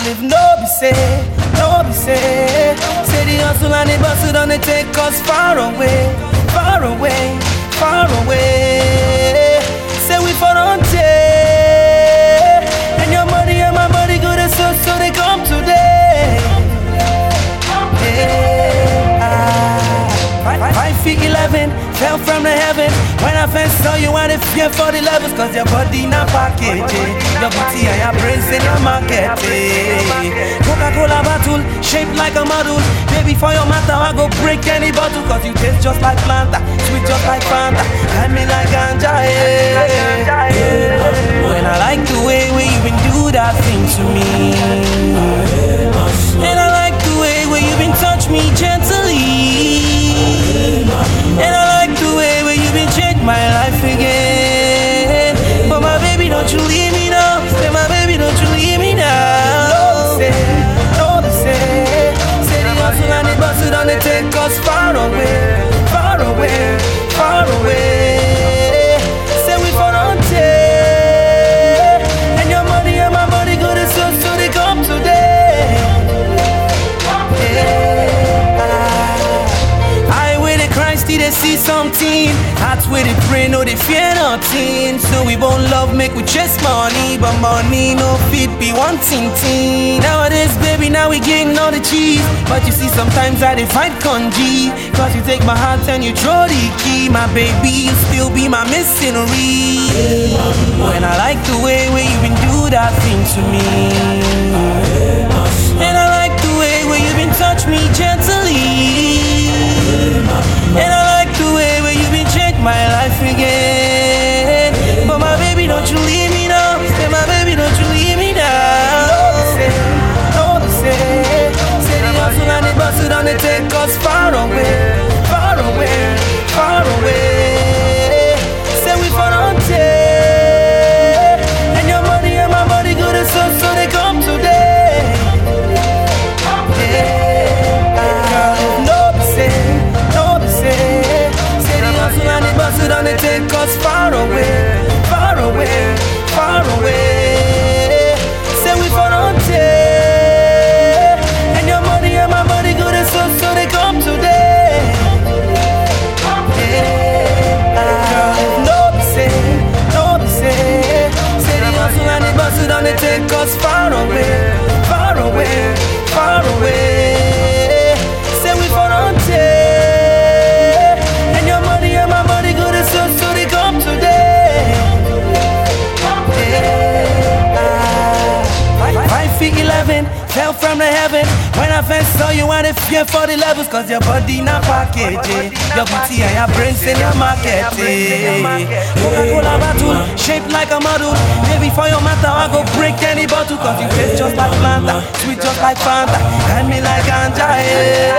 live, no be say. Say the hustle and the bustle don't they take us far away. Say we for on take. And your money and my money good as so they come today. 5'11", fell from the heaven. When I first saw you, I didn't fear for the levels. Cause your body not package, your booty and your brains in your market. Coca-Cola bottle, shaped like a model. Baby, for your matter, I go break any bottle. Cause you taste just like Fanta, sweet just like Fanta, and me like ganja. When I like the way you even do that thing to me. And I like the way you even touch me gently. And I like the way you been change my life again. But my baby, don't you leave me now. Say my baby, don't you leave me now. Don't say the hustle and the bustle don't they take us far away. Say we for on take. And your money and my money good as so they come today. They see something, hearts where they pray, no they fear nothing. So we won't love, make we chase money, but money no fit be one thing. Nowadays, baby, now we getting all the cheese. But you see, sometimes I dey fight conji. Cause you take my heart and you throw the key. My baby, you still be my missionary. When I like the way you been do that thing to me. And I like the way you been touch me gently. And I like the way you been change my life again. But my baby, don't you leave me now. Say my baby, don't you leave me now. Don't say the hustle and the bustle don't they take us far away. Say we for on take. And your money and my money good as so they come today. So don't they take us far away. Say we for on take. And your money and my money good as so they come today. No be say the hustle and the bustle don't they take us far away. Say we for on take. 5'11", fell from the heaven. When I first saw you, I didn't fear for the levels. Cause your body not package, your booty and your brains in your market. Coca-Cola bottle, shaped like a model. Baby, for your matter, I go break any bottle. Cause you taste just like Fanta, sweet just like Fanta, and me like ganja.